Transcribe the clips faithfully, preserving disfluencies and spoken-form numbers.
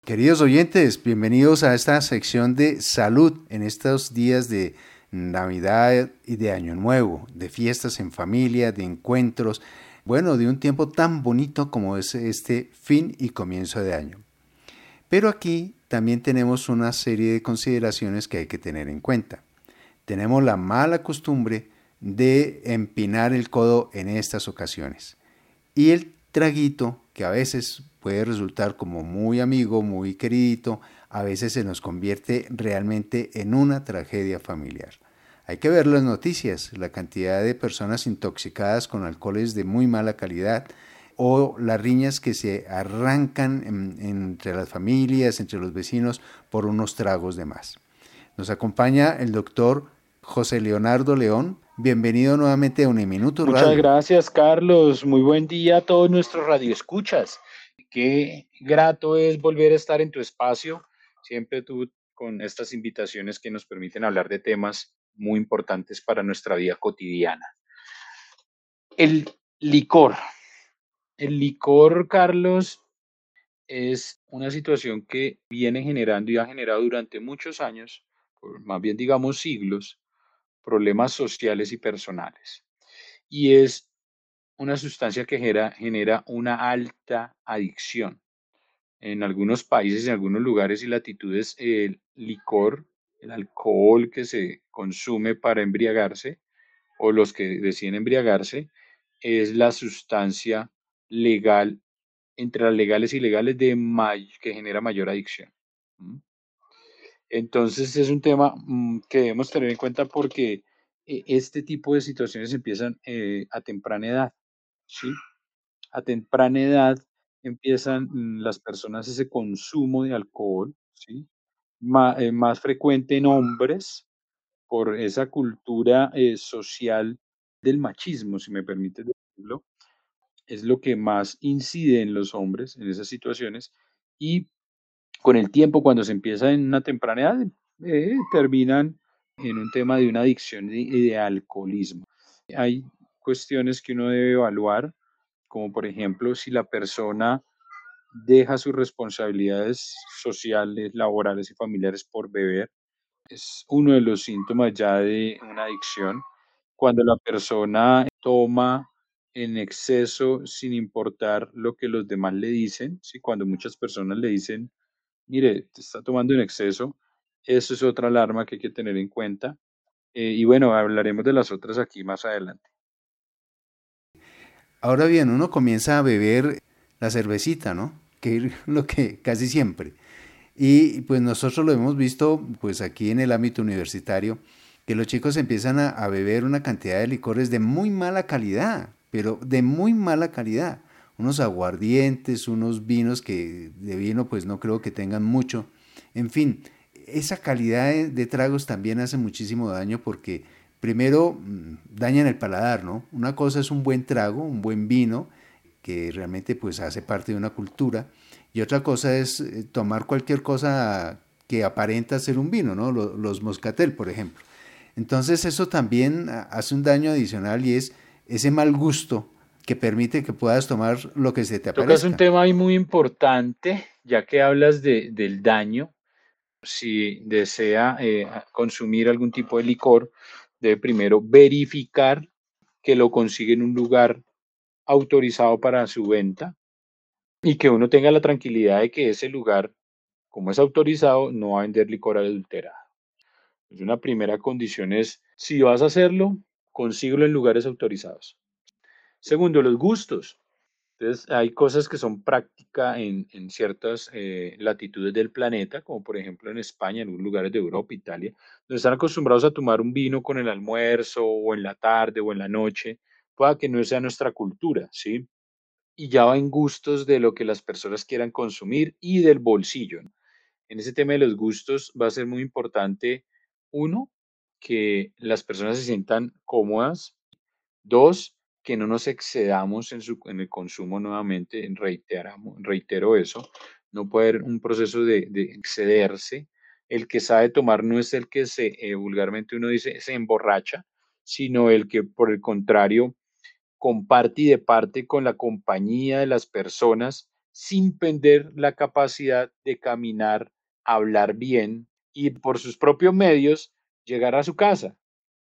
Queridos oyentes, bienvenidos a esta sección de salud en estos días de Navidad y de Año Nuevo, de fiestas en familia, de encuentros, bueno, de un tiempo tan bonito como es este fin y comienzo de año. Pero aquí también tenemos una serie de consideraciones que hay que tener en cuenta. Tenemos la mala costumbre de empinar el codo en estas ocasiones. Y el traguito, que a veces puede resultar como muy amigo, muy queridito, a veces se nos convierte realmente en una tragedia familiar. Hay que ver las noticias, la cantidad de personas intoxicadas con alcoholes de muy mala calidad o las riñas que se arrancan en, entre las familias, entre los vecinos, por unos tragos de más. Nos acompaña el doctor José Leonardo León. Bienvenido nuevamente a Uniminuto Muchas Radio. gracias, Carlos. Muy buen día a todos nuestros radioescuchas. Qué grato es volver a estar en tu espacio, siempre tú con estas invitaciones que nos permiten hablar de temas muy importantes para nuestra vida cotidiana. El licor. El licor, Carlos, es una situación que viene generando y ha generado durante muchos años, por más bien digamos siglos, problemas sociales y personales. Y es una sustancia que genera, genera una alta adicción. En algunos países, en algunos lugares y latitudes, el licor, el alcohol que se consume para embriagarse o los que deciden embriagarse, es la sustancia legal, entre las legales y ilegales, de may- que genera mayor adicción. ¿Mm? Entonces es un tema mm, que debemos tener en cuenta porque eh, este tipo de situaciones empiezan eh, a temprana edad, ¿sí? A temprana edad empiezan mm, las personas ese consumo de alcohol, ¿sí? Ma- eh, más frecuente en hombres por esa cultura eh, social del machismo, si me permite decirlo, es lo que más incide en los hombres en esas situaciones y con el tiempo, cuando se empieza en una temprana edad, eh, terminan en un tema de una adicción de, de alcoholismo. Hay cuestiones que uno debe evaluar, como por ejemplo si la persona deja sus responsabilidades sociales, laborales y familiares por beber. Es uno de los síntomas ya de una adicción. Cuando la persona toma en exceso sin importar lo que los demás le dicen, ¿sí? Cuando muchas personas le dicen, mire, te está tomando en exceso, eso es otra alarma que hay que tener en cuenta. Eh, y bueno, hablaremos de las otras aquí más adelante. Ahora bien, uno comienza a beber la cervecita, ¿no? Que es lo que casi siempre. Y pues nosotros lo hemos visto pues aquí en el ámbito universitario, que los chicos empiezan a, a beber una cantidad de licores de muy mala calidad, pero de muy mala calidad. Unos aguardientes, unos vinos que de vino pues no creo que tengan mucho. En fin, esa calidad de, de tragos también hace muchísimo daño porque primero mm, dañan el paladar, ¿no? Una cosa es un buen trago, un buen vino, que realmente pues hace parte de una cultura, y otra cosa es eh, tomar cualquier cosa que aparenta ser un vino, ¿no? Los, los moscatel, por ejemplo. Entonces eso también ah, hace un daño adicional y es ese mal gusto que permite que puedas tomar lo que se te Tocas un aparezca. tema ahí muy importante, ya que hablas de, del daño. Si desea eh, consumir algún tipo de licor, debe primero verificar que lo consigue en un lugar autorizado para su venta y que uno tenga la tranquilidad de que ese lugar, como es autorizado, no va a vender licor adulterado. Entonces, una primera condición es, si vas a hacerlo, consíguelo en lugares autorizados. Segundo, los gustos. Entonces, hay cosas que son prácticas en, en ciertas eh, latitudes del planeta, como por ejemplo en España, en algunos lugares de Europa, Italia, donde están acostumbrados a tomar un vino con el almuerzo o en la tarde o en la noche, pueda que no sea nuestra cultura, ¿sí? Y ya va en gustos de lo que las personas quieran consumir y del bolsillo, ¿no? En ese tema de los gustos va a ser muy importante, uno, que las personas se sientan cómodas. Dos, que no nos excedamos en, su, en el consumo nuevamente, en reiteramos, reitero eso, no puede haber un proceso de, de excederse. El que sabe tomar no es el que se, eh, vulgarmente uno dice, se emborracha, sino el que por el contrario comparte y departe con la compañía de las personas sin perder la capacidad de caminar, hablar bien y por sus propios medios llegar a su casa.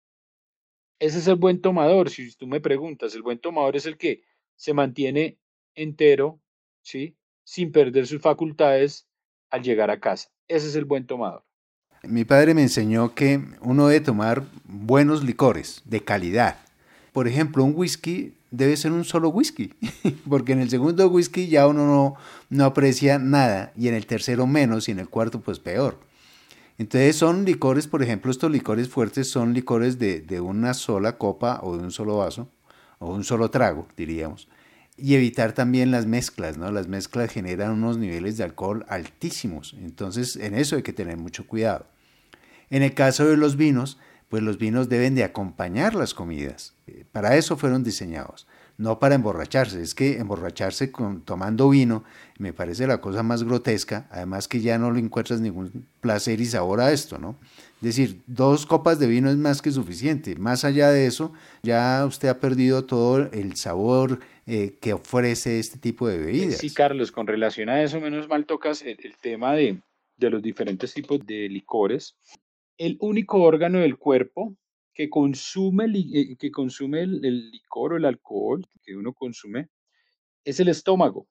Ese es el buen tomador, si tú me preguntas, el buen tomador es el que se mantiene entero, ¿sí? Sin perder sus facultades al llegar a casa. Ese es el buen tomador. Mi padre me enseñó que uno debe tomar buenos licores de calidad. Por ejemplo, un whisky debe ser un solo whisky, porque en el segundo whisky ya uno no, no aprecia nada, y en el tercero menos, y en el cuarto pues peor. Entonces son licores, por ejemplo, estos licores fuertes son licores de, de una sola copa o de un solo vaso, o un solo trago, diríamos. Y evitar también las mezclas, ¿no? Las mezclas generan unos niveles de alcohol altísimos, entonces en eso hay que tener mucho cuidado. En el caso de los vinos, pues los vinos deben de acompañar las comidas. Para eso fueron diseñados, no para emborracharse. Es que emborracharse con, tomando vino me parece la cosa más grotesca, además que ya no le encuentras ningún placer y sabor a esto, ¿no? Es decir, dos copas de vino es más que suficiente. Más allá de eso, ya usted ha perdido todo el sabor eh, que ofrece este tipo de Eh, Sí, bebidas. Carlos, con relación a eso, menos mal tocas el, el tema de, de los diferentes tipos de licores. El único órgano del cuerpo que consume, li- eh, que consume el, el licor o el alcohol que uno consume es el estómago.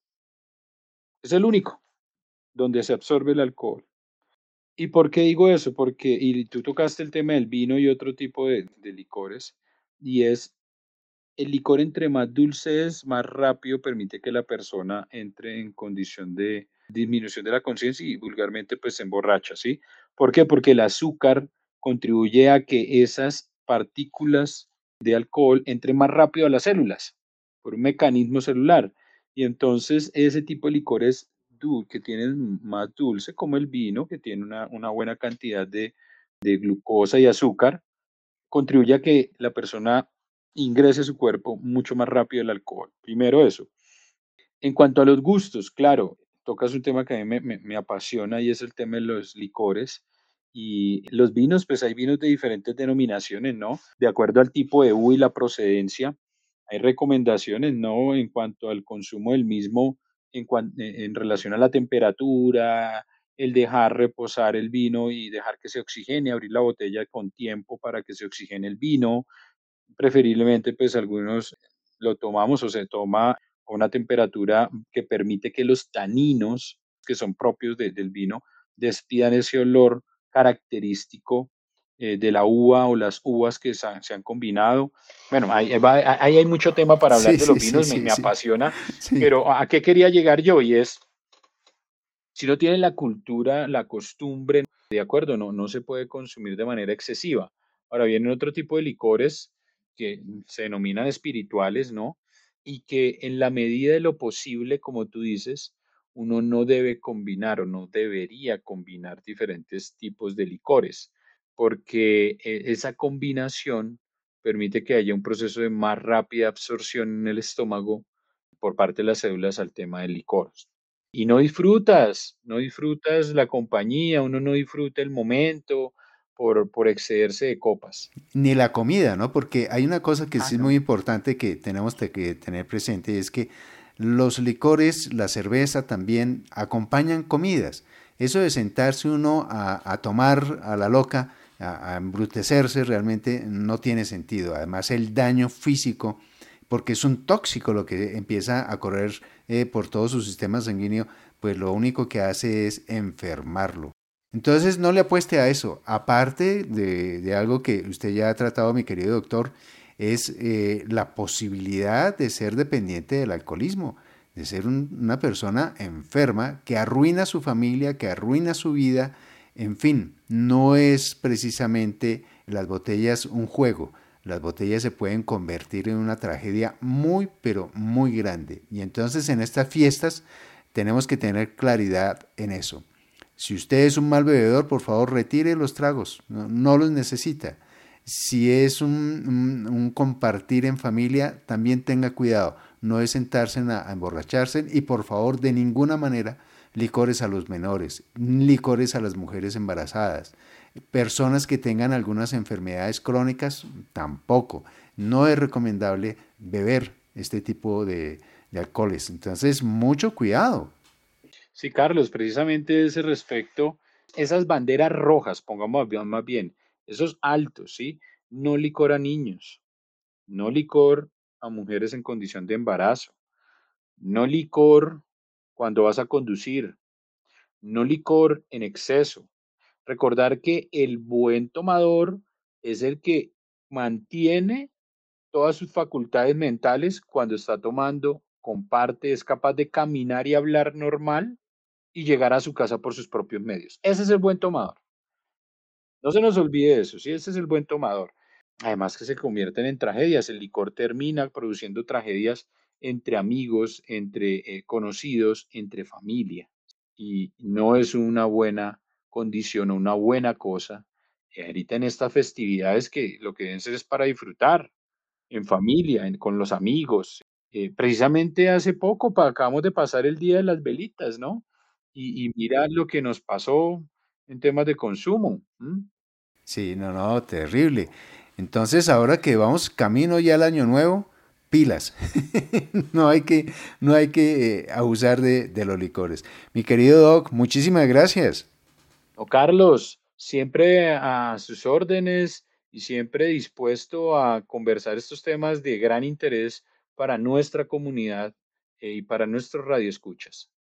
Es el único donde se absorbe el alcohol. ¿Y por qué digo eso? Porque, y tú tocaste el tema del vino y otro tipo de, de licores, y es el licor entre más dulce es, más rápido permite que la persona entre en condición de disminución de la conciencia y vulgarmente pues se emborracha, ¿sí? ¿Por qué? Porque el azúcar contribuye a que esas partículas de alcohol entren más rápido a las células por un mecanismo celular. Y entonces ese tipo de licores dul- que tienen más dulce, como el vino, que tiene una, una buena cantidad de, de glucosa y azúcar, contribuye a que la persona ingrese a su cuerpo mucho más rápido el alcohol. Primero eso. En cuanto a los gustos, claro, tocas un tema que a mí me, me- me apasiona y es el tema de los licores. Y los vinos, pues hay vinos de diferentes denominaciones, ¿no? De acuerdo al tipo de uva y la procedencia, hay recomendaciones, ¿no? En cuanto al consumo del mismo, en, cuan- en en relación a la temperatura, el dejar reposar el vino y dejar que se oxigene, abrir la botella con tiempo para que se oxigene el vino. Preferiblemente, pues algunos lo tomamos o se toma a una temperatura que permite que los taninos que son propios de- del vino despidan ese olor característico eh, de la uva o las uvas que se han, se han combinado. Bueno, ahí, ahí va- ahí hay mucho tema para hablar Sí, de los sí, sí, vinos, me, sí, me sí. apasiona, Sí. pero ¿a qué quería llegar yo? Y es, si no tienen la cultura, la costumbre, de acuerdo, no, no se puede consumir de manera excesiva. Ahora vienen otro tipo de licores que se denominan espirituales, ¿no? Y que en la medida de lo posible, como tú dices, uno no debe combinar o no debería combinar diferentes tipos de licores, porque eh, esa combinación permite que haya un proceso de más rápida absorción en el estómago por parte de las células al tema del licor. Y no disfrutas, no disfrutas la compañía, uno no disfruta el momento por, por excederse de copas. Ni la comida, ¿no? Porque hay una cosa que Ah, sí es muy no. importante que tenemos te- que tener presente, y es que los licores, la cerveza también acompañan comidas. Eso de sentarse uno a, a tomar a la loca, a, a embrutecerse, realmente no tiene sentido. Además, el daño físico, porque es un tóxico lo que empieza a correr eh, por todo su sistema sanguíneo, pues lo único que hace es enfermarlo. Entonces no le apueste a eso. Aparte de, de algo que usted ya ha tratado, mi querido doctor, es eh, la posibilidad de ser dependiente del alcoholismo, de ser un- una persona enferma que arruina su familia, que arruina su vida. En fin, no es precisamente las botellas un juego. Las botellas se pueden convertir en una tragedia muy, pero muy grande. Y entonces en estas fiestas tenemos que tener claridad en eso. Si usted es un mal bebedor, por favor retire los tragos, no, no los necesita. Si es un, un, un, compartir en familia, también tenga cuidado, no es sentarse a, a emborracharse y por favor de ninguna manera licores a los menores, licores a las mujeres embarazadas, personas que tengan algunas enfermedades crónicas, tampoco. No es recomendable beber este tipo de, de alcoholes. Entonces, mucho cuidado. Sí, Carlos, precisamente a ese respecto, esas banderas rojas, pongamos bien- más bien, esos altos, ¿sí? No licor a niños, no licor a mujeres en condición de embarazo, no licor cuando vas a conducir, no licor en exceso. Recordar que el buen tomador es el que mantiene todas sus facultades mentales cuando está tomando, comparte, es capaz de caminar y hablar normal y llegar a su casa por sus propios medios. Ese es el buen tomador. No se nos olvide eso, sí, ese es el buen tomador. Además que se convierten en tragedias. El licor termina produciendo tragedias entre amigos, entre eh, conocidos, entre familia. Y no es una buena condición o una buena cosa. Eh, ahorita en estas festividades que lo que deben ser es para disfrutar en familia, en- con los amigos. Eh, precisamente hace poco pa- acabamos de pasar el Día de las Velitas, ¿no? Y, y mira lo que nos pasó en temas de consumo. ¿M? Sí, no, no, terrible. Entonces, ahora que vamos camino ya al año nuevo, pilas. No hay que, no hay que eh, abusar de, de los licores. Mi querido Doc, muchísimas gracias. No, Carlos, siempre a sus órdenes y siempre dispuesto a conversar estos temas de gran interés para nuestra comunidad eh, y para nuestros radioescuchas.